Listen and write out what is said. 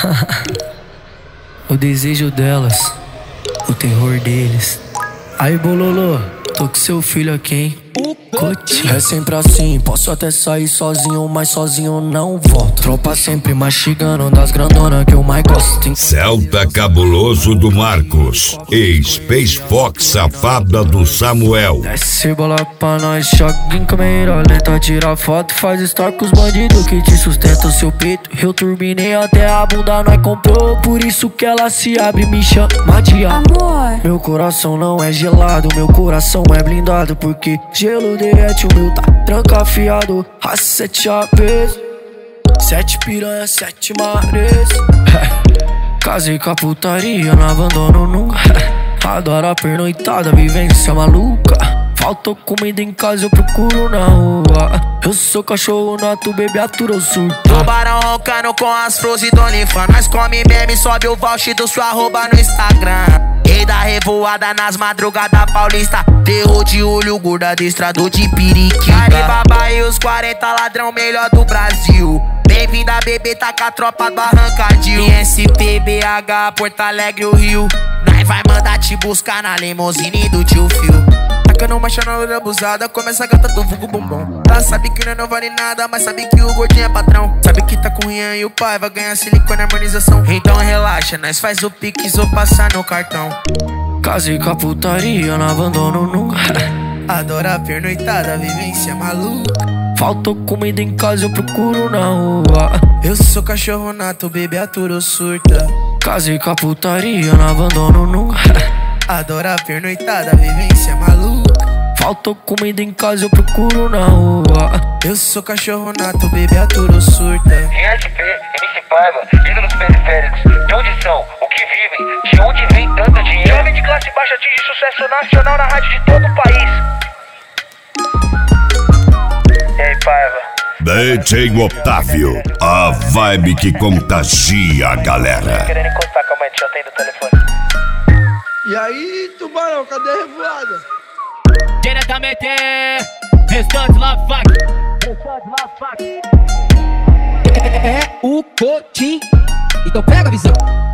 O desejo delas, o terror deles. Aí, Bololô, tô com seu filho aqui, hein? É sempre assim, posso até sair sozinho, mas sozinho não volto. Tropa sempre mastigando das grandonas que eu mais gosto. Celta Cabuloso do Marcos e Space Fox Safada do Samuel. Desce bola pra nós, choque em câmera lenta, tira foto, faz story com os bandidos que te sustentam seu peito. Eu turbinei até a bunda, nós comprou, por isso que ela se abre e me chama de amor. Meu coração não é gelado, meu coração é blindado, porque gelo derrete, o meu tá trancafiado. A 7 APs, 7 piranha, 7 mares. Casei com a putaria, não abandono nunca. Adoro a pernoitada, vivência maluca. Faltou comida em casa, eu procuro na rua. Eu sou cachorro nato, bebê, atura o surto. Tubarão roncando com as flores do OnlyFans. Nós come meme, sobe o voucher do sua arroba no Instagram. Rei da revoada nas madrugadas paulista. Terror de olho, gordo adestrador de periquita. Alibaba e os 40 ladrão melhor do Brasil. Bem-vinda, bebê, tá com a tropa do Arrancadil. ISP, BH, Porto Alegre, o Rio. Nós vai mandar te buscar na limousine do tio Phil. Tacando marcha na hora abusada, começa a gata do vulgo bombom. Tá, sabe que não vale nada, mas sabe que o gordinho é patrão. Sabe que tá com o Rian e o pai vai ganhar silicone e harmonização. Então relaxa, nós faz o pix ou passar no cartão. Casei com a putaria, não abandono nunca. Adoro a pernoitada, vivência maluca. Faltou comida em casa, eu procuro na rua. Eu sou cachorro nato, bebê, atura ou surta. Casei com a putaria, não abandono nunca. Adoro a pernoitada, vivência maluca. Faltou comida em casa, eu procuro na rua. Eu sou cachorro nato, bebê, atura ou surta. ISP, MC Paiva, ídolos periféricos. De onde são? O que vivem? De onde vem tanto dinheiro? Jovem de classe baixa atinge sucesso nacional na rádio de todo o país. E aí, Paiva? DJ Otávio, a vibe que contagia a galera. Querendo encostar, calma aí, deixa eu atender o telefone. E aí, Tubarão, cadê a revoada? Diretamente, restante lá, fac. É o Cotim. Então pega a visão.